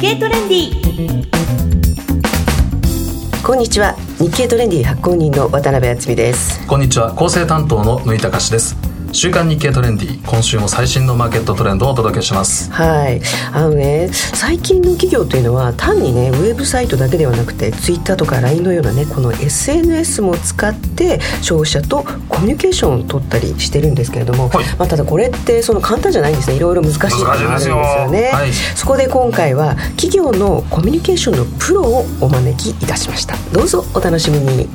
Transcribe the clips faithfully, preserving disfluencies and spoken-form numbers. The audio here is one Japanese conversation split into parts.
経トレンディ。 こんにちは、日経トレンディ発行人の渡辺敦美です。 こんにちは、構成担当の縫井隆です。週刊日経トレンディ、今週も最新のマーケットトレンドをお届けします。 はい、あのね、最近の企業というのは単にねウェブサイトだけではなくてツイッターとか ライン のようなねこの エスエヌエス も使って消費者とコミュニケーションを取ったりしてるんですけれども、はい、まあ、ただこれってその簡単じゃないんですね。いろいろ難しいことがあるんですよね。はい、そこで今回は企業のコミュニケーションのプロをお招きいたしました。どうぞお楽しみに。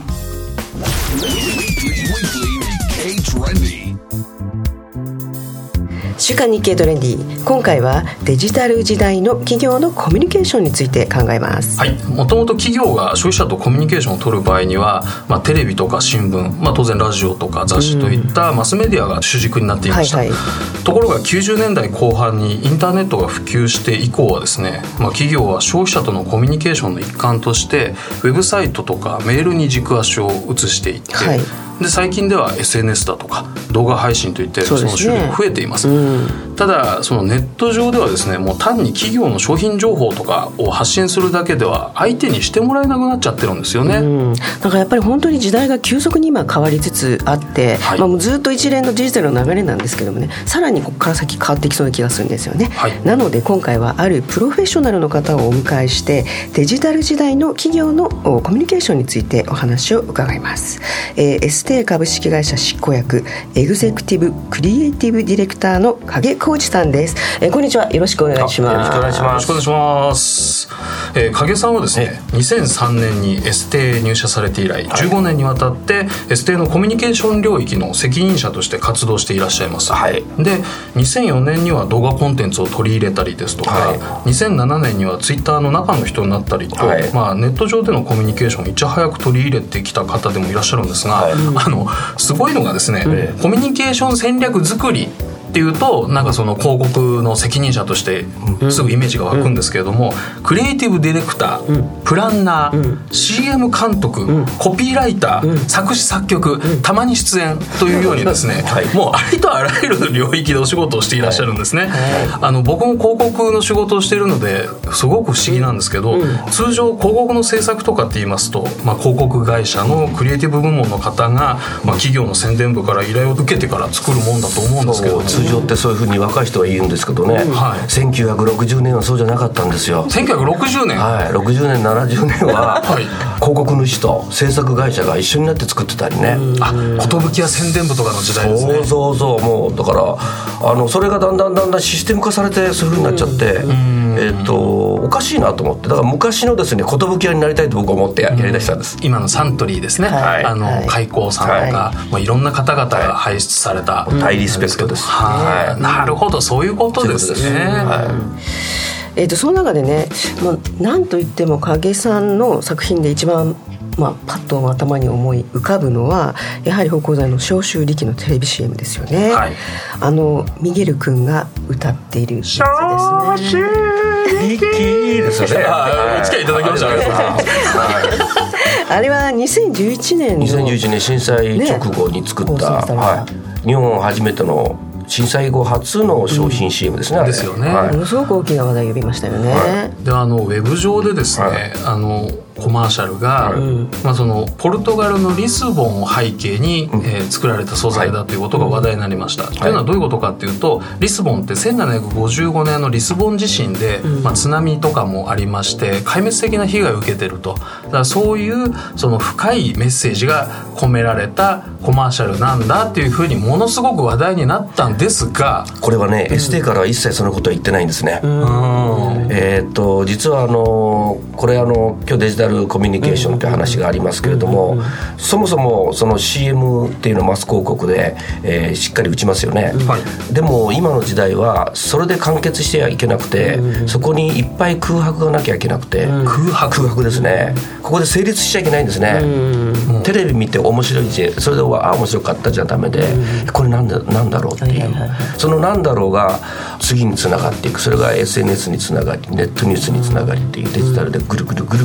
週刊日経トレンディ、今回はデジタル時代の企業のコミュニケーションについて考えます。 はい、もともと企業が消費者とコミュニケーションを取る場合には、まあ、テレビとか新聞、まあ、当然ラジオとか雑誌といったマスメディアが主軸になっていました。はいはい、ところがきゅうじゅうねんだいこう半にインターネットが普及して以降はですね、まあ、企業は消費者とのコミュニケーションの一環としてウェブサイトとかメールに軸足を移していって、はい、で最近では エスエヌエス だとか動画配信といってその種類が増えています。うん、ただそのネット上ではですね、もう単に企業の商品情報とかを発信するだけでは相手にしてもらえなくなっちゃってるんですよね。うん、 なんかやっぱり本当に時代が急速に今変わりつつあって、はい、まあ、もうずっと一連のデジタルの流れなんですけどもね、さらにここから先変わってきそうな気がするんですよね。はい、なので今回はあるプロフェッショナルの方をお迎えしてデジタル時代の企業のコミュニケーションについてお話を伺います。えー、エステー株式会社執行役エグゼクティブクリエイティブディレクターの影浩二さんです。えー、こんにちは、よろしくお願いします。 よろしくお願いします。よろしくお願いします。えー、影さんはですね、にせんさんねんにエステ入社されて以来、はい、じゅうごねんにわたってエステのコミュニケーション領域の責任者として活動していらっしゃいます。はい、でにせんよねんには動画コンテンツを取り入れたりですとか、はい、にせんななねんにはツイッターの中の人になったりと、はい、まあ、ネット上でのコミュニケーションをいち早く取り入れてきた方でもいらっしゃるんですが、はい、あのすごいのがですね、うん、コミュニケーション戦略作りっていうとなんかその広告の責任者としてすぐイメージが湧くんですけれども、うん、クリエイティブディレクター、うん、プランナー、うん、シーエム 監督、うん、コピーライター、うん、作詞作曲、うん、たまに出演というようにですね、はい、もうありとあらゆる領域でお仕事をしていらっしゃるんですね。はいはい、あの僕も広告の仕事をしているのですごく不思議なんですけど、うん、通常広告の制作とかって言いますと、まあ、広告会社のクリエイティブ部門の方が、まあ、企業の宣伝部から依頼を受けてから作るもんだと思うんですけど、ね、 通常ってそういうふうに若い人は言うんですけどね、はい、せんきゅうひゃくろくじゅうねんはそうじゃなかったんですよ。 せんきゅうひゃくろくじゅうねん、 はい、ろくじゅうねんななじゅうねんは、はい、広告主と制作会社が一緒になって作ってたりね。 あ、寿や宣伝部とかの時代ですね。 そうそうそう、もうだからあのそれがだんだんだんだんシステム化されてそういうふうになっちゃって、えー、とおかしいなと思って、だから昔のですね寿屋になりたいと僕は思ってやりだしたんです。 今のサントリーですね、はい、あの、はい、開光さんとか、はい、まあ、いろんな方々が輩出された、 はい、大リスペクトです。 はい、なるほど、そういうことですね。はい、 えー、とその中でね、まあ、なんといっても影さんの作品で一番、まあ、パッと頭に思い浮かぶのはやはり芳香剤の消臭力のテレビ シーエム ですよね。はい、あのミゲル君が歌っているやつですね。消臭力ですよね。 お付き合いいただきました。 あれはにせんじゅういちねんのにせんじゅういちねん震災直後に作った、ね、はい、日本初めての震災後初の商品 シーエム ですね。 うん、ですよね。 はい、ものすごく大きな話題を呼びましたよね。はい、 であのウェブ上でですね、はい、あのコマーシャルが、はい、まあ、そのポルトガルのリスボンを背景に、うん、えー、作られた素材だということが話題になりました。はい、というのはどういうことかっていうと、リスボンってせんななひゃくごじゅうごねんのリスボン地震で、うん、まあ、津波とかもありまして壊滅的な被害を受けてると。だからそういうその深いメッセージが込められたコマーシャルなんだっていうふうにものすごく話題になったんですが、 これはね、うん、エスティー からは一切そのことは言ってないんですね。うん、えー、っと実はあのこれあの今日デジタルコミュニケーションという話がありますけれども、そもそもその シーエム っていうのをマス広告で、えー、しっかり打ちますよね。はい、でも今の時代はそれで完結してはいけなくて、そこにいっぱい空白がなきゃいけなくて、空白空白ですね。ここで成立しちゃいけないんですね。テレビ見て面白いし、それであ面白かったじゃダメで、これなんだ、なんだろうっていう、そのなんだろうが次につながっていく。それが エスエヌエス につながり、ネットニュースにつながりっていう、デジタルでぐるぐるぐるぐる回って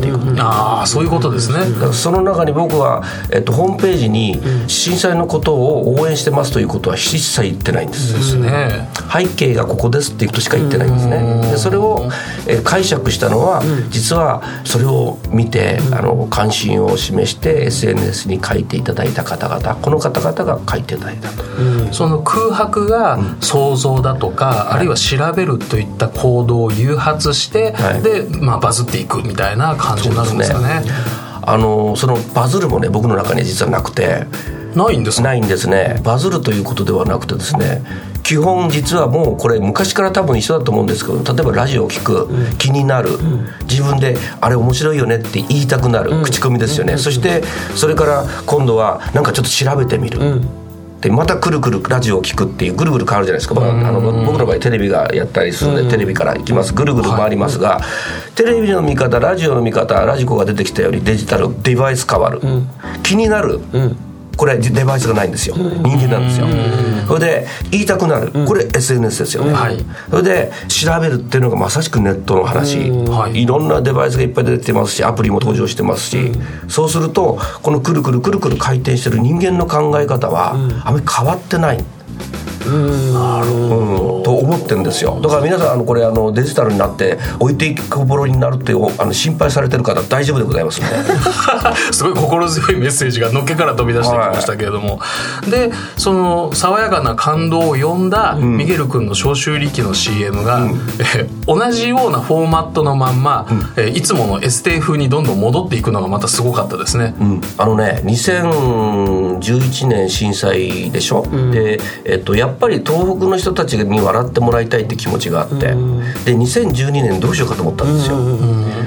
っていうこと、うん、 ああそういうことですね。 だからその中に僕は、えっと、ホームページに震災のことを応援してますということは一切言ってないんです、 ですね。 背景がここですっていうことしか言ってないんですね。でそれを、えー、解釈したのは、うん、実はそれを見て、うん、あの関心を示して エスエヌエス に書いていただいた方々、この方々が書いていただいたと、 うん、その空白が想像だとか、うん、あるいは調べるといった行動を誘発して、はい、で、まあ、バズっていくみたいな感じになるんですかね。 あのそのバズるもね、僕の中に実はなくて。 ないんですか？ ないんですね。バズるということではなくてですね、基本実はもうこれ昔から多分一緒だと思うんですけど、例えばラジオを聞く、うん、気になる、うん、自分であれ面白いよねって言いたくなる、うん、口コミですよね、うん、そしてそれから今度はなんかちょっと調べてみる、うん、でまたくるくるラジオを聞くっていうぐるぐる変わるじゃないですか、うん、あの僕の場合テレビがやったりするので、うん、テレビから行きます、ぐるぐる回りますが、はい、テレビの見方、ラジオの見方、ラジコが出てきたよりデジタルデバイス変わる、うん、気になる、うん、これデバイスがないんですよ、人間なんですよ。それで言いたくなる、これ エスエヌエス ですよね、はい、それで調べるっていうのがまさしくネットの話、はい、いろんなデバイスがいっぱい出てきてますし、アプリも登場してますし、そうするとこのくるくるくるくる回転してる人間の考え方はあまり変わってない、うんなるほど、うん、と思ってるんですよ。だから皆さんあのこれあのデジタルになって置いていくぼろになるってあの心配されてる方大丈夫でございますねすごい心強いメッセージがのっけから飛び出してきましたけれども、はい、でその爽やかな感動を呼んだミゲル君の消臭力の シーエム が、うん、え同じようなフォーマットのまんま、うん、えいつものエステ風にどんどん戻っていくのがまたすごかったですね、うん、 あのねにせんじゅういちねん震災でしょ、うん、で、えっと、やっぱり東北の人たちに笑ってもらいたいって気持ちがあって、うん、でにせんじゅうにねんどうしようかと思ったんですよ、うん、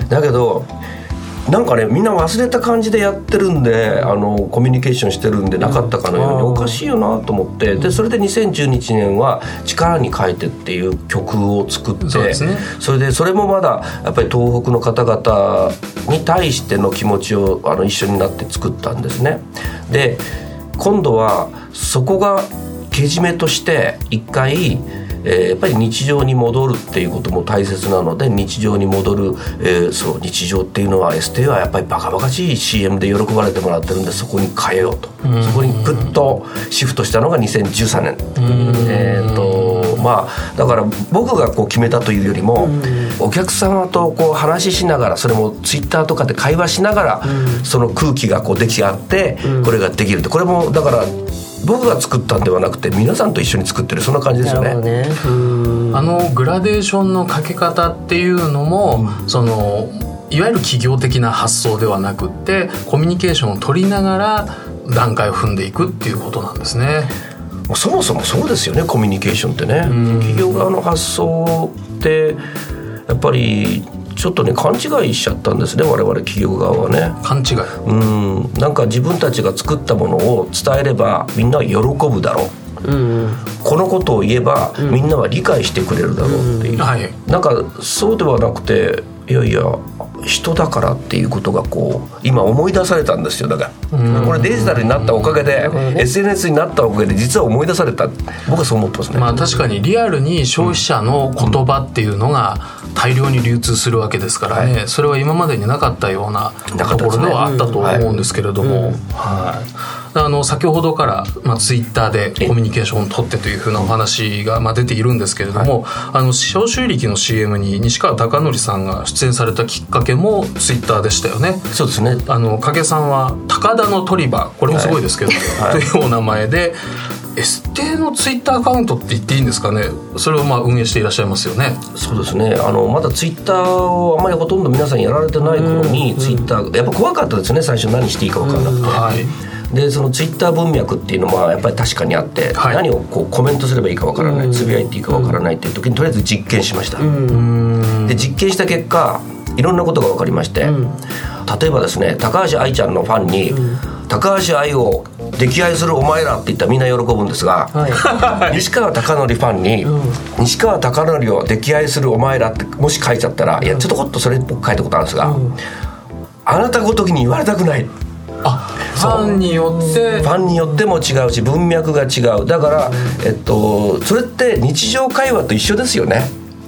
だけどなんかねみんな忘れた感じでやってるんで、あのコミュニケーションしてるんでなかったかのようにおかしいよなと思って、でそれでにせんじゅうにねんは力に変えてっていう曲を作って、 そうですね、それでそれもまだやっぱり東北の方々に対しての気持ちをあの一緒になって作ったんですね。で今度はそこがけじめとして一回、えー、やっぱり日常に戻るっていうことも大切なので、日常に戻る、えー、そう日常っていうのは エスティー はやっぱりバカバカしい シーエム で喜ばれてもらってるんで、そこに変えようと、うん、そこにグッとシフトしたのがにせんじゅうさんねん、うん、えーとまあ、だから僕がこう決めたというよりも、うん、お客様とこう話ししながら、それもツイッターとかで会話しながら、うん、その空気がこう出来上がって、うん、これができるって、これもだから僕が作ったんではなくて皆さんと一緒に作ってる、そんな感じですよね。 ね、 あのグラデーションのかけ方っていうのも、うん、そのいわゆる企業的な発想ではなくってコミュニケーションを取りながら段階を踏んでいくっていうことなんですね。 そもそもそうですよね、コミュニケーションってね、うん、企業側の発想ってやっぱりちょっとね勘違いしちゃったんですね、我々企業側はね。 勘違い、 うんなんか自分たちが作ったものを伝えればみんなは喜ぶだろう、うん、このことを言えば、うん、みんなは理解してくれるだろうっていう、うんはい、なんかそうではなくて、いやいや人だからっていうことがこう今思い出されたんですよ。だからこれデジタルになったおかげで、エスエヌエス になったおかげで実は思い出された、僕はそう思ってますね。 まあ確かにリアルに消費者の言葉っていうのが大量に流通するわけですからね、はい、それは今までになかったようなところではあったと思うんですけれども、あの先ほどから、まあ、ツイッターでコミュニケーションを取ってというふうなお話が、まあ、出ているんですけれども、はい、あの消臭力の シーエム に西川貴教さんが出演されたきっかけもツイッターでしたよね。 そうですね。 あの影さんは高田の鳥羽、これもすごいですけど、はい、というお名前でエステのツイッターアカウントって言っていいんですかね、それをまあ運営していらっしゃいますよね。 そうですね、あのまだツイッターをあまりほとんど皆さんやられてない頃にツイッターやっぱ怖かったですね、最初何していいか分からなくて、はい、でそのツイッター文脈っていうのはやっぱり確かにあって、はい、何をこうコメントすればいいか分からない、つぶやいていいか分からないっていう時にとりあえず実験しました。で実験した結果いろんなことが分かりまして、うん、例えばですね、高橋愛ちゃんのファンに、うん、高橋愛を溺愛するお前らって言ったらみんな喜ぶんですが、はい、西川貴教ファンに、うん、西川貴教を溺愛するお前らってもし書いちゃったら、うん、いやちょっとこっとそれっぽく書いたことあるんですが、うん、あなたごときに言われたくない、 あファンによってファンによっても違うし文脈が違う、だから、えっと、それって日常会話と一緒ですよね。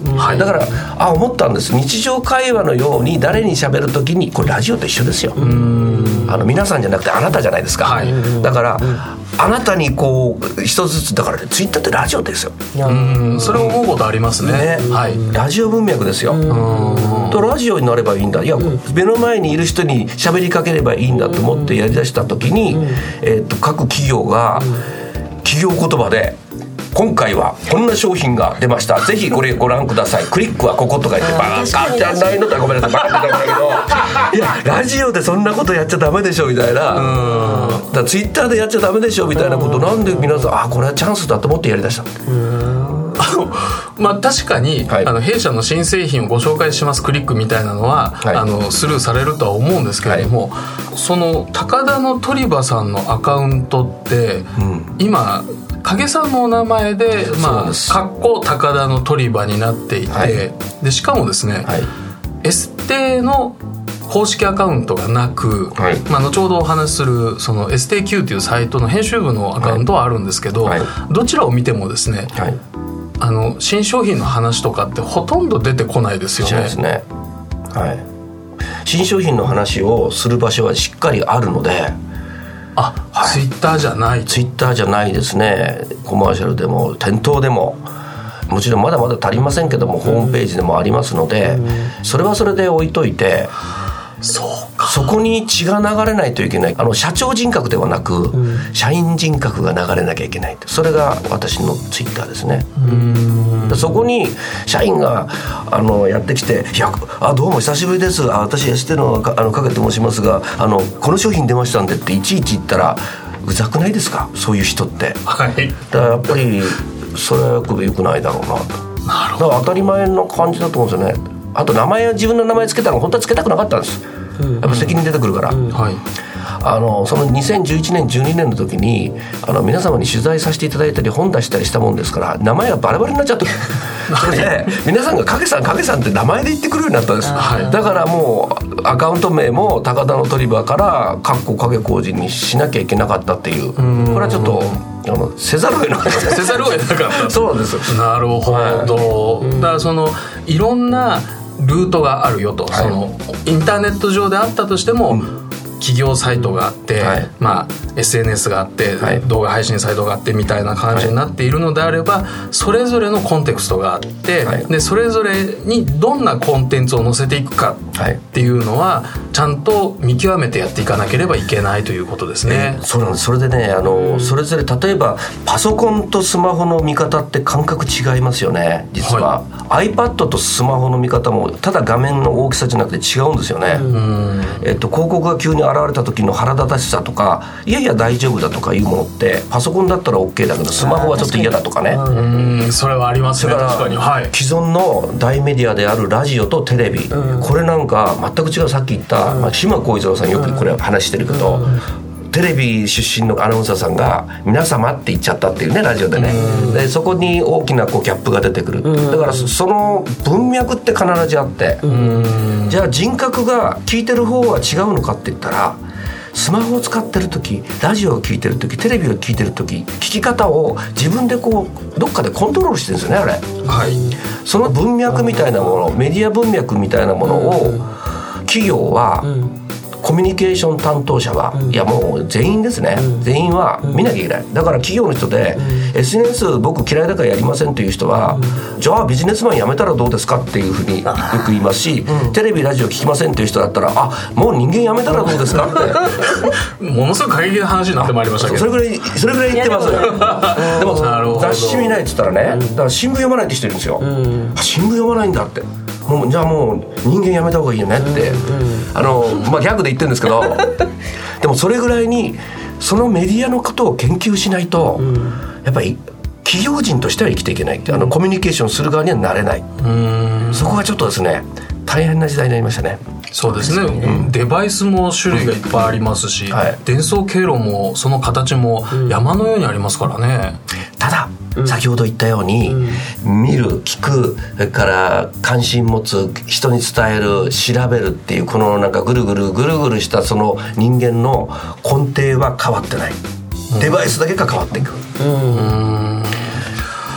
はい、だからあ思ったんです。日常会話のように誰に喋るときにこれラジオと一緒ですよ。うんあの皆さんじゃなくてあなたじゃないですか、はい、だからあなたにこう一つずつだからツイッターってラジオですよ。 うんそれを思うことあります ね, ね、はい、 ラジオ文脈ですよ。うんとラジオになればいいんだいや目の前にいる人に喋りかければいいんだと思ってやりだしたときに、えー、と各企業が企業言葉で今回はこんな商品が出ましたぜひこれご覧くださいクリックはこことか言ってバカじゃないのってごめんなさいバカって言ったんだけどいやラジオでそんなことやっちゃダメでしょみたいなうんだからツイッターでやっちゃダメでしょみたいなことなんで皆さんあこれはチャンスだと思ってやりだしたうんあのまあ、確かに、はい、あの弊社の新製品をご紹介しますクリックみたいなのは、はい、あのスルーされるとは思うんですけれども、はい、その高田の鳥羽さんのアカウントって、うん、今影さんのお名前で、まあ、かっこ高田の鳥羽になっていて、はい、でしかもですね、はい、エステの公式アカウントがなく、はいまあ、後ほどお話しするその エステキュー というサイトの編集部のアカウントはあるんですけど、はいはい、どちらを見てもですね、はい、あの新商品の話とかってほとんど出てこないですよね。 そうですね、はい、新商品の話をする場所はしっかりあるのであ、はい、ツイッターじゃないツイッターじゃないですね。コマーシャルでも店頭でももちろんまだまだ足りませんけども、うん、ホームページでもありますので、うん、それはそれで置いといてそうかそこに血が流れないといけない。あの社長人格ではなく、うん、社員人格が流れなきゃいけない。それが私のツイッターですね。うんそこに社員があのやってきていやあどうも久しぶりですあ私エステのあのかけて申しますがあのこの商品出ましたんでっていちいち言ったらうざくないですかそういう人って、はい、だからやっぱりそれはよくよくないだろうなと。なるほど。だから当たり前の感じだと思うんですよね。あと名前は自分の名前つけたの本当はつけたくなかったんです、うん、やっぱ責任出てくるから、うんはい、あのそのにせんじゅういちねんじゅうにねんの時にあの皆様に取材させていただいたり本出したりしたもんですから名前がバラバラになっちゃったそれで皆さんが影さん影さんって名前で言ってくるようになったんです、はい、だからもうアカウント名も高田の鳥羽からかっこ影工事にしなきゃいけなかったっていうこれはちょっとあのせざるを得なかったせざるを得なかったそうなんですなるほど、はい、だからそのいろんなルートがあるよと、はい、そのインターネット上であったとしても、うん、企業サイトがあって、はいまあ、エスエヌエス があって、はい、動画配信サイトがあってみたいな感じになっているのであれば、はい、それぞれのコンテクストがあって、はい、でそれぞれにどんなコンテンツを載せていくかっていうのはちゃんと見極めてやっていかなければいけないということですね、 えー、そうなんです。それでねあの、うん、それぞれ例えばパソコンとスマホの見方って感覚違いますよね実は、はい、iPad とスマホの見方もただ画面の大きさじゃなくて違うんですよね、うんえっと、広告が急に現れた時の腹立たしさとかいやいや大丈夫だとかいうものってパソコンだったら OK だけどスマホはちょっと嫌だとかねうんそれはありますね確かに、はい、 既存の大メディアであるラジオとテレビ、うん、これなんか全く違うさっき言った、うんまあ、島幸一郎さんよくこれ話してるけど、うんテレビ出身のアナウンサーさんが皆様って言っちゃったっていうねラジオでねでそこに大きなこうギャップが出てくるだからその文脈って必ずあってじゃあ人格が聞いてる方は違うのかって言ったらスマホを使ってる時ラジオを聞いてる時テレビを聞いてる時聞き方を自分でこうどっかでコントロールしてるんですよねあれ、はい、その文脈みたいなものメディア文脈みたいなものを企業はコミュニケーション担当者は、うん、いやもう全員ですね、うん、全員は見なきゃいけないだから企業の人で、うん、エスエヌエス 僕嫌いだからやりませんという人は、うん、じゃあビジネスマン辞めたらどうですかっていうふうによく言いますし、うん、テレビラジオ聞きませんという人だったらあもう人間辞めたらどうですかってものすごく過激な話になってまいりましたけどそれぐらいそれぐらい言ってますでも雑誌見ないって言ったらねだから新聞読まないって人いるんですよ、うん、新聞読まないんだってもうじゃあもう人間やめた方がいいよねって、うんうん、あのまあギャグで言ってるんですけどでもそれぐらいにそのメディアのことを研究しないと、うん、やっぱり企業人としては生きていけないってあのコミュニケーションする側にはなれないうんそこがちょっとですね大変な時代になりましたね。 そうですね、うん、デバイスも種類がいっぱいありますし、うんはい、伝送経路もその形も山のようにありますからね、 うん、ただ先ほど言ったように、うん、見る聞くそれから関心持つ人に伝える調べるっていうこのなんかぐるぐるぐるぐるしたその人間の根底は変わってない、うん、デバイスだけが変わっていく、うん、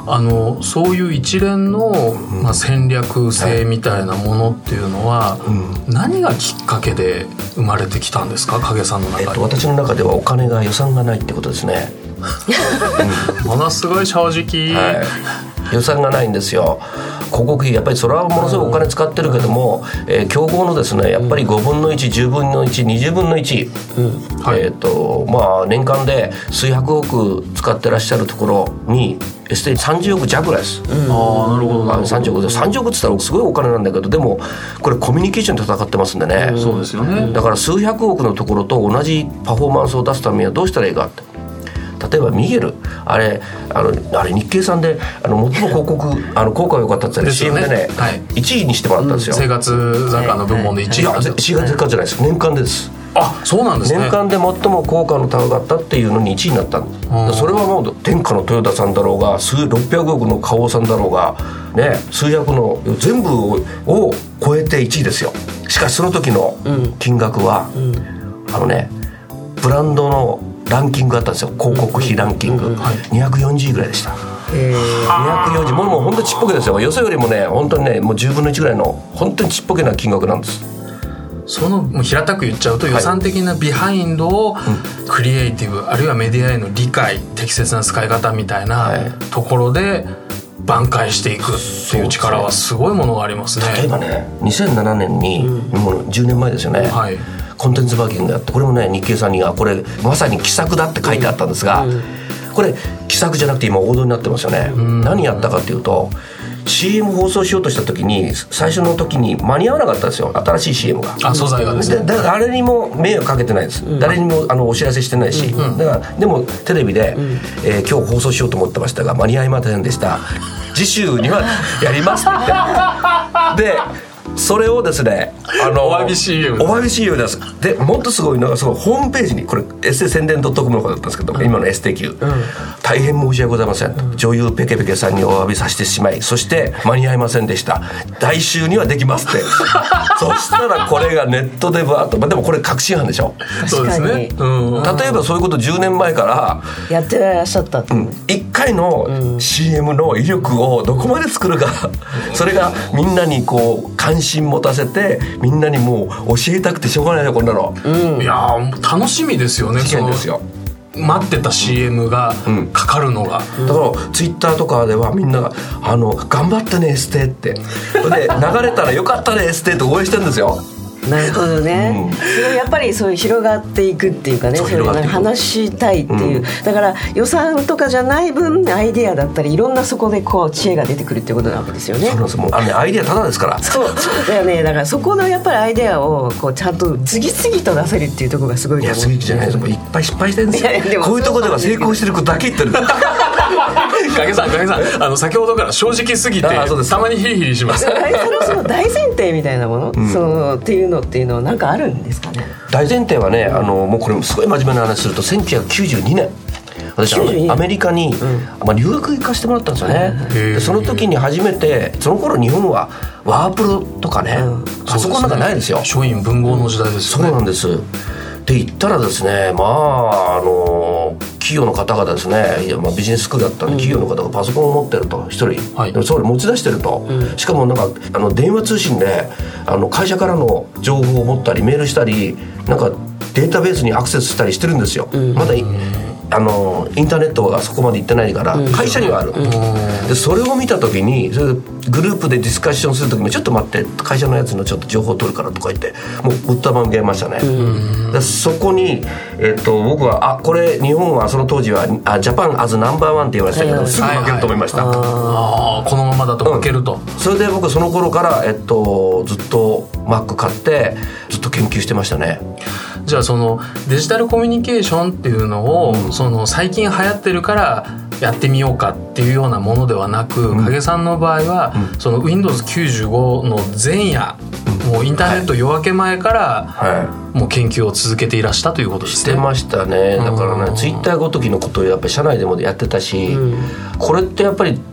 あのそういう一連の、まあ、戦略性みたいなものっていうのは、うん、何がきっかけで生まれてきたんですか、影さんの中で。 えっと、私の中ではお金が予算がないってことですね、 うん、ものすごい正直、 はい、予算がないんですよ。広告費やっぱりそれはものすごいお金使ってるけども、えー、競合のですねやっぱりごぶんのいち、じゅうぶんのいち、にじゅうぶんのいち、うんはいえーとまあ、年間で数百億使ってらっしゃるところに エスティー さんじゅうおく弱ぐらいです、うん、 あなるほど、まあ、 さんじゅうおくさんじゅうおくって言ったらすごいお金なんだけど、でもこれコミュニケーションで戦ってますんでね、 うん、そうですよね。 だから数百億のところと同じパフォーマンスを出すためにはどうしたらいいかって、例えばミゲルあれあのあれ日経さんであの最も広告あの効果が良かったって言ったら シーエム でね、はい、いちいにしてもらったんですよ、 うん、生活雑貨の部門でいちい、 はいはい、いやいちいが雑貨じゃないです、年間です。 あそうなんですね。 年間で最も効果の高かったっていうのにいちいになったんです。それはもう天下のトヨタさんだろうが数ろっぴゃくおくの花王さんだろうが、ね、数百の全部を超えていちいですよ。しかしその時の金額は、うん、あのねブランドのランキングがあったんですよ、広告費ランキング、うんうんはい、にひゃくよんじゅういぐらいでした。にひゃくよんじゅうもうもう本当にちっぽけですよ。よそよりもね本当にねもうじゅうぶんのいちぐらいの本当にちっぽけな金額なんです。 そのもう平たく言っちゃうと予算的なビハインドをクリエイティブ、あるいはメディアへの理解、適切な使い方みたいなところで挽回していくっていう力はすごいものがありますね。 例えばねにせんななねんに、うん、もうじゅうねんまえですよね、はい、コンテンツマーケティングやって、これもね日経さんにはこれまさに奇策だって書いてあったんですが、うん、これ奇策じゃなくて今王道になってますよね、うん、何やったかっていうと シーエム 放送しようとした時に最初の時に間に合わなかったんですよ、新しい シーエム が。 あ素材がですね。 だから誰にも迷惑かけてないです、うん、誰にもあのお知らせしてないし、うん、だからでもテレビで、うんえー、今日放送しようと思ってましたが間に合いませんでした、次週にはやりますって言ってでそれをですねあのお詫び シーエムお詫び シーエム です。でもっとすごいのがそのホームページにこれエステ宣伝 .com の方だったんですけど、うん、今の エステキュー、うん、大変申し訳ございません、うん、女優ペケペケさんにお詫びさせてしまい、そして間に合いませんでした、来週にはできますってそしたらこれがネットでバーッと、まあ、でもこれ確信犯でしょ。 そうですね、うん、 例えばそういうことじゅうねんまえからやってらっしゃったって、うん、 いっかいの シーエム の威力をどこまで作るかそれがみんなにこう関心持たせてみんなにもう教えたくてしょうがないよこんなの、 うん、いや楽しみですよね。 そうですよ、 待ってた シーエム がかかるのが、 うん、だからツイッターとかではみんながあの頑張ってねエステってで流れたらよかったねエステって応援してるんですよ。 なるほどね、うん、それやっぱりそういう広がっていくっていうかね、それなんか話したいっていう、うん、だから予算とかじゃない分アイデアだったりいろんなそこでこう知恵が出てくるっていうことなわけですよね。 そうなんです、もうあの、ね、アイデアただですから。 そうだよね。だからそこのやっぱりアイデアをこうちゃんと次々と出せるっていうところがすごいと思う。 いや次々じゃないです、もういっぱい失敗してるんですよ。でもこういうところでは成功してる子だけ言ってる影さん影さんあの先ほどから正直すぎてたまにヒリヒリします。 そのその大前提みたいなもの、うん、そのっていうのっていうのは何かあるんですかね。 大前提はね、あのもうこれすごい真面目な話するとせんきゅうひゃくきゅうじゅうにねん私あのアメリカに、うんまあ、留学行かせてもらったんですよね、うん、でその時に初めてその頃日本はワープロとかね、うん、パソコンなんかないですよ。 書院文豪の時代ですよね。 そうなんです。で言ったらですね、まああの企業の方々ですね、いや、まあ、ビジネススクールだったんで、うん、企業の方がパソコンを持ってると一人、はい、それ持ち出してると、うん、しかもなんかあの電話通信であの会社からの情報を持ったりメールしたりなんかデータベースにアクセスしたりしてるんですよ、うん、まだあのインターネットがそこまで行ってないから、うん、会社にはある、うん、でそれを見た時にそれでグループでディスカッションする時もちょっと待って会社のやつのちょっと情報を取るからとか言ってもうぶったまげましたね、うん、でそこに、えっと、僕はあこれ日本はその当時はあジャパンアズナンバーワンって言われてたけど、はいはい、すぐ負けると思いました、はいはい、 あこのままだと負けると、 うん、それで僕その頃から、えっと、ずっと Mac 買ってずっと研究してましたね。 じゃあそのデジタルコミュニケーションっていうのを、うん、その最近流行ってるからやってみようかっていうようなものではなく、うん、影さんの場合は、うん、その ウィンドウズきゅうじゅうご の前夜、うん、もうインターネット夜明け前から、はい、もう研究を続けていらしたということですね。 してましたね。だからね、ツイッターごときのことをやっぱり社内でもやってたし、うん、これってやっぱり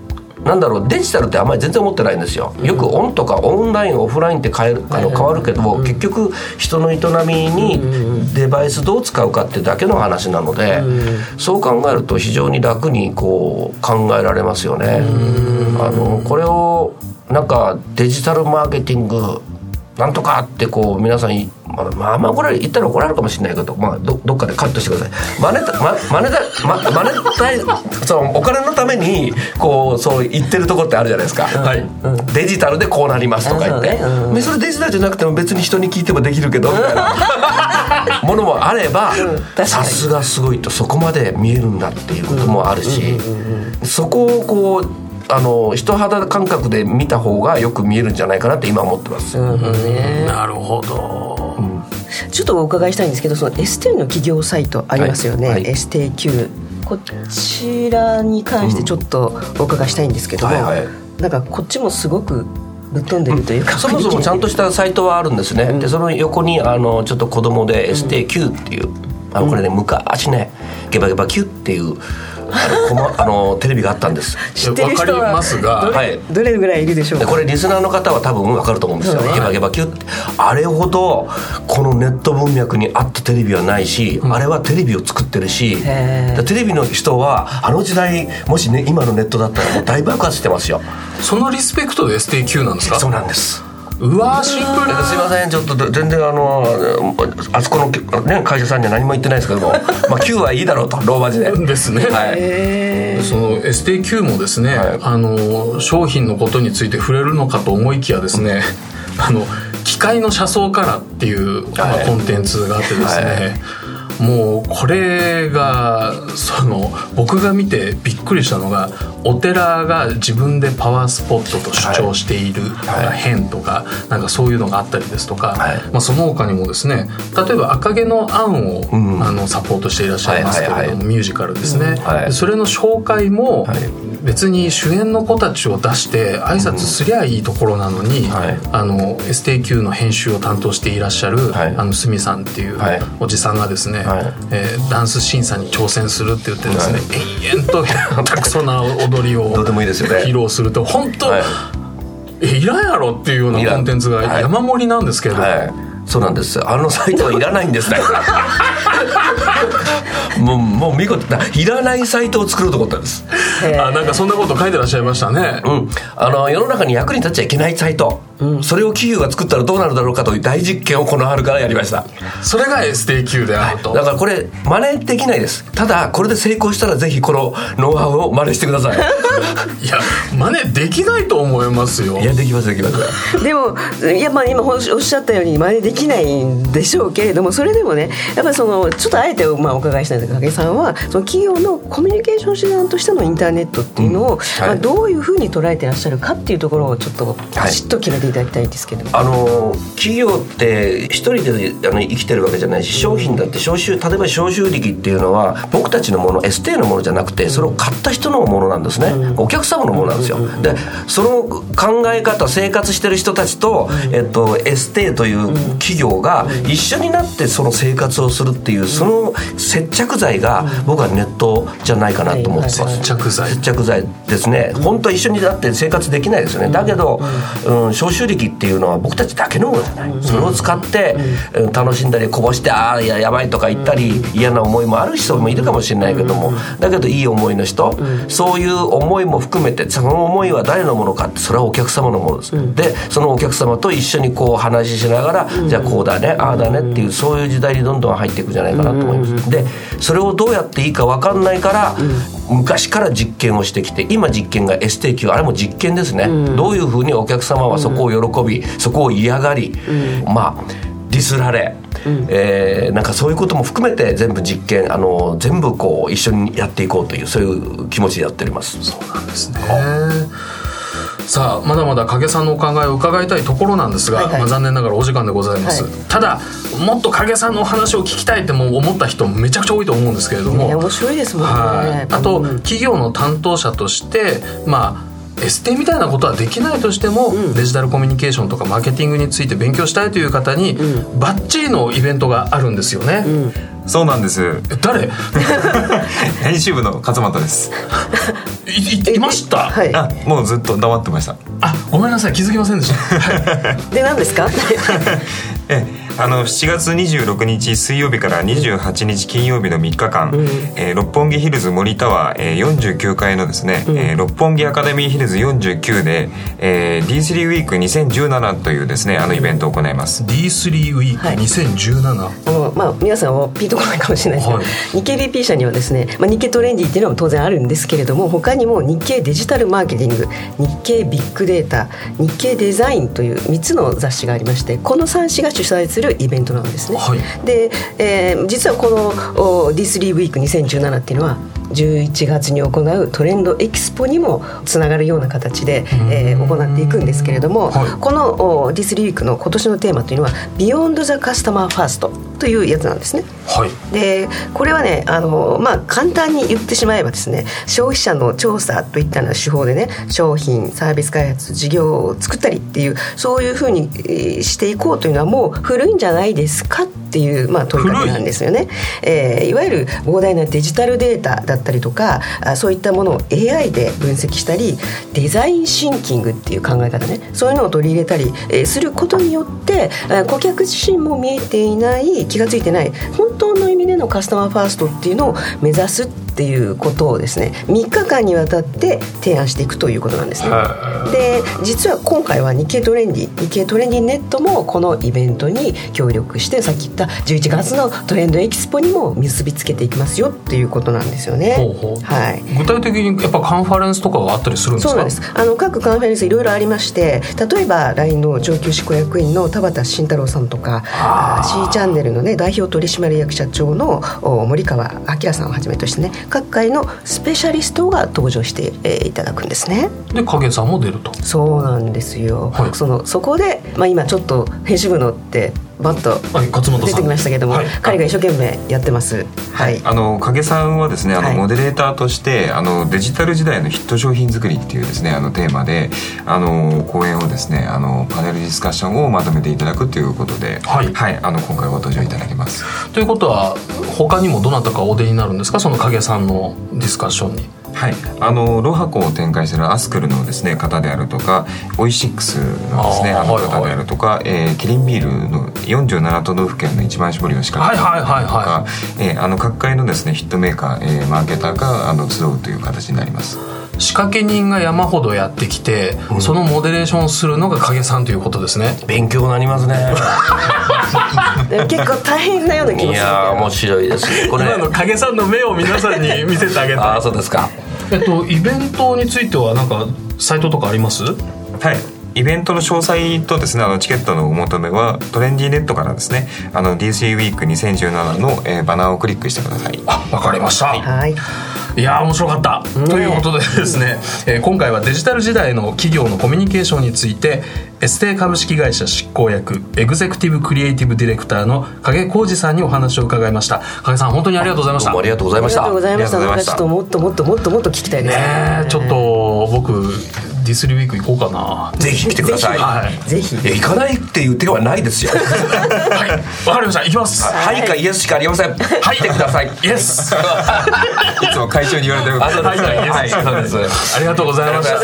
なんだろうデジタルってあんまり全然思ってないんですよ。よくオンとかオンラインオフラインって変えるあの変わるけど、うん、結局人の営みにデバイスどう使うかってだけの話なので、うん、そう考えると非常に楽にこう考えられますよね。うん、あのこれをなんかデジタルマーケティングなんとかってこう皆さんまあまあこれ言ったら怒られるかもしれないけど、まあ、ど, どっかでカットしてください。マネタママネタママネタイそのお金のためにこうそう言ってるところってあるじゃないですか、はいうん、デジタルでこうなりますとか言って、うん、それデジタルじゃなくても別に人に聞いてもできるけどみたいなものもあれば、さすがすごいとそこまで見えるんだっていうこともあるし、そこをこうあの人肌感覚で見た方がよく見えるんじゃないかなって今思ってます、うんね、なるほど、 うん、ちょっとお伺いしたいんですけど、その エスティー の企業サイトありますよね、はいはい、エスティーキュー こちらに関してちょっとお伺いしたいんですけども、うんはいはい、なんかこっちもすごくぶっ飛んでるというか、うん、 そもそもちゃんとしたサイトはあるんですね、うん、でその横にあのちょっと子供で エスティーキュー っていう、うん、あのこれね昔ねゲバゲバキューっていうあのあのテレビがあったんです。 知ってる人はますがどれ、はい、どれぐらいいるでしょうか。 これリスナーの方は多分分かると思うんですよ、ね、ゲバゲバキュってあれほどこのネット文脈に合ったテレビはないし、うん、あれはテレビを作ってるし、テレビの人はあの時代もしね今のネットだったらもう大爆発してますよ。 そのリスペクトで エスティーキュー なんですか。 そうなんです。 うわーシンプル。 すいませんちょっと全然あのあそこの、ね、会社さんには何も言ってないですけどもまあきゅうはいいだろうとローマ字でですね、はい、その エスティーキュー もですね、はい、あの商品のことについて触れるのかと思いきやですね、うん、あの機械の車窓からっていう、まあ、コンテンツがあってですね、はいもうこれがその僕が見てびっくりしたのが、お寺が自分でパワースポットと主張している変とか、なんかそういうのがあったりですとか、はいまあ、その他にもですね、例えば赤毛のアンを、うん、あのサポートしていらっしゃいますけれども、はいはいはい、ミュージカルですね、はい、それの紹介も別に主演の子たちを出して挨拶すりゃいいところなのに、うんはい、あの エスティーキュー の編集を担当していらっしゃる、はい、あのスミさんっていうおじさんがですね、はいえー、ダンス審査に挑戦するって言ってですね、はい、延々と下手くそな踊りを披露すると本当、はい、えいらんやろっていうようなコンテンツが山盛りなんですけど、はいはい、 そうなんです。あのサイトはいらないんですねもう、もう見事いらないサイトを作ろうと思ったんです。 あなんかそんなこと書いてらっしゃいましたね、 うん、あの世の中に役に立っちゃいけないサイト、うん、それを企業が作ったらどうなるだろうかという大実験をこの春からやりました。 それが エスティーキュー であると、 はい、だからこれ真似できないです。ただこれで成功したらぜひこのノウハウを真似してくださいいや真似できないと思いますよ。 いやできますできますでもいや、まあ、今おっしゃったように真似できないんでしょうけれども、それでもねやっぱりそのちょっとあえてまあお伺いしたいんですが、影さんはその企業のコミュニケーション手段としてのインターネットっていうのを、うんはいまあ、どういうふうに捉えてらっしゃるかっていうところをちょっとパシッと決めていただきたいんですけど、 はい、あの企業って一人であの生きてるわけじゃないし、商品だって消臭、例えば消臭力っていうのは僕たちのもの エスティー のものじゃなくて、それを買った人のものなんですね、うん、お客様のものなんですよ。でその考え方、生活してる人たちと、えっと、エスティー という企業が一緒になってその生活をするっていう、その接着剤が僕はネットじゃないかなと思ってます。 接着剤接着剤ですね。本当は一緒になって生活できないですよね。だけど、うん、消臭力っていうのは僕たちだけのものじゃない。それを使って、うん、楽しんだりこぼしてああ や, やばいとか言ったり、嫌な思いもある人もいるかもしれないけども、だけどいい思いの人、そういう思いも含めて、その思いは誰のものかって、それはお客様のものです。でそのお客様と一緒にこう話ししながら、じゃあこうだねああだねっていう、そういう時代にどんどん入っていくんじゃないかなと思います。でそれをどうやっていいか分かんないから、昔から実験をしてきて、今実験が エスティーキュー、あれも実験ですね、うん、どういうふうにお客様はそこを喜び、うん、そこを嫌がり、うん、まあディスられ、うんえー、なんかそういうことも含めて全部実験、あの全部こう一緒にやっていこうという、そういう気持ちでやっております。 そうなんですね。さあまだまだ影さんのお考えを伺いたいところなんですが、はいはいまあ、残念ながらお時間でございます、はい、ただもっと影さんのお話を聞きたいっても思った人めちゃくちゃ多いと思うんですけれども、 ね、面白いですもんね、 はい、あと、うん、企業の担当者としてまあエステみたいなことはできないとしても、うん、デジタルコミュニケーションとかマーケティングについて勉強したいという方に、うん、バッチリのイベントがあるんですよね、うんそうなんです。 誰？ 編集部の勝俣です。 い, い, いました、 はい、あもうずっと黙ってました。 あ、ごめんなさい、気づきませんでした。 で、何ですか？ えあのしちがつにじゅうろくにち水曜日からにじゅうはちにち金曜日のみっかかん、うんえー、六本木ヒルズ森タワー、えー、よんじゅうきゅうかいのですね、うんえー、六本木アカデミーヒルズよんじゅうきゅうで、えー、ディースリー ウィークにせんじゅうななというですねあのイベントを行います。 ディースリー ウィークにせんじゅうなな、はい、 あのまあ、皆さんはピンとこないかもしれないですけど、はい、日経 ビーピー 社にはですね、まあ、日経トレンディっていうのも当然あるんですけれども、他にも日経デジタルマーケティング、日経ビッグデータ、日経デザインというみっつの雑誌がありまして、このさん誌が主催するイベントなんですね、はい、で、えー、実はこの ディースリー ウィークにせんじゅうななっていうのはじゅういちがつに行うトレンドエキスポにもつながるような形で、えー、行っていくんですけれども、はい、この ディースリー ウィークの今年のテーマというのは Beyond the Customer First というやつなんですね、はい、でこれはねあの、まあ、簡単に言ってしまえばですね、消費者の調査といったような手法でね、商品サービス開発事業を作ったりっていう、そういうふうにしていこうというのはもう古いんじゃないですかっていう、まあ、問いかけなんですよね、えー、いわゆる膨大なデジタルデータだったりとか、そういったものを エーアイ で分析したり、デザインシンキングっていう考え方ね、そういうのを取り入れたり、えー、することによって顧客自身も見えていない、気がついてない本当の意味でのカスタマーファーストっていうのを目指すっていうことをですね、みっかかんにわたって提案していくということなんですね。で、実は今回は日経トレンディ日経トレンディネットもこのイベントに協力して、さっき言ったじゅういちがつのトレンドエキスポにも結びつけていきますよっていうことなんですよね。 ほうほう、はい、具体的にやっぱカンファレンスとかがあったりするんですか？ そうなんです。あの各カンファレンスいろいろありまして、例えば ライン の上級執行役員の田畑慎太郎さんとか、 C チャンネルの、ね、代表取締役社長の森川明さんをはじめとしてね、各界のスペシャリストが登場して、えー、いただくんですね。 で、影さんも出ると。 そうなんですよ、はい、そのそこで、まあ、今ちょっと編集部のってバッと出てきましたけども、はい、彼が一生懸命やってます、はい、 あの影さんはですね、あのモデレーターとして、はい、あのデジタル時代のヒット商品作りっていうですねあのテーマであの講演をですね、あのパネルディスカッションをまとめていただくということで、はいはい、あの今回ご登場いただきます。 ということは他にもどなたかお出になるんですか、その影さんのディスカッションに？ はい、あのロハコを展開するアスクルのですね方であるとか、オイシックスのですねあの方であるとか、はいはい、えー、キリンビールのよんじゅうなな都道府県の一番搾りを仕掛けたりとか、はいはいはいはい、えー、あの各界のですねヒットメーカー、えー、マーケターがあの集うという形になります。 仕掛け人が山ほどやってきて、うん、そのモデレーションをするのが影さんということですね。 勉強になりますね。 結構大変なような気がする。いや面白いですね。 これ今の影さんの目を皆さんに見せてあげたい。 あ、そうですか。 えっと、イベントについては何かサイトとかあります？ はい、イベントの詳細とですね、あのチケットのお求めはトレンディネットからですね、あの ディースリー ウィークにせんじゅうななの、えー、バナーをクリックしてください。 あ、わかりました。 はい、 いや面白かった、ね、ということでですね、えー、今回はデジタル時代の企業のコミュニケーションについてエステー株式会社執行役エグゼクティブクリエイティブディレクターの影浩二さんにお話を伺いました。影さん、本当にありがとうございました。 どうもありがとうございました。 ありがとうございました。なんかちょっともっともっともっともっと聞きたいですね。 ね、ちょっと僕ディスリーウィーク行こうかな。 ぜひ来てください。 はい、ぜひ。 いや、行かないっていう手はないですよ。はい、 わかりました。行きます。 はい、はいかイエスしかありません。はい、来てください。 イエス。 いつも会長に言われてる。 あ、そうです。はい、そうです。ありがとうございました。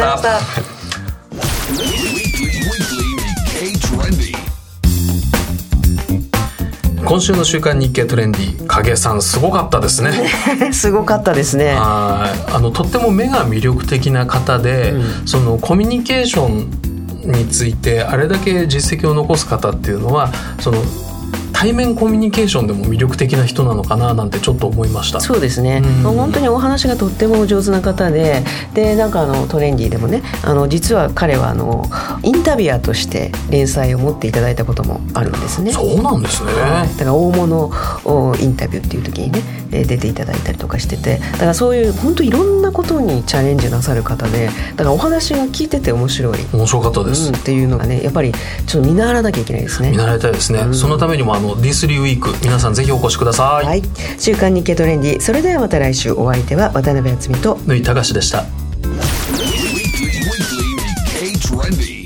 今週の週刊日経トレンディ、影さんすごかったですね。 すごかったですね。 ああのとっても目が魅力的な方で、うん、そのコミュニケーションについてあれだけ実績を残す方っていうのは、その対面コミュニケーションでも魅力的な人なのかななんてちょっと思いました。 そうですね、うん、本当にお話がとっても上手な方で、でなんかあのトレンディでもね、あの実は彼はあのインタビュアーとして連載を持っていただいたこともあるんですね。 そうなんですね。 だから大物インタビューっていう時にね出ていただいたりとかしてて、だからそういう本当いろんなことにチャレンジなさる方で、だからお話が聞いてて面白い面白かったです、 うん、っていうのがね、やっぱりちょっと見習わなきゃいけないですね。 見習いたいですね、うん、そのためにもあのディースリーウィーク皆さんぜひお越しください。 はい、週刊日経トレンディ、それではまた来週。お相手は渡辺敦美と縫井隆でした。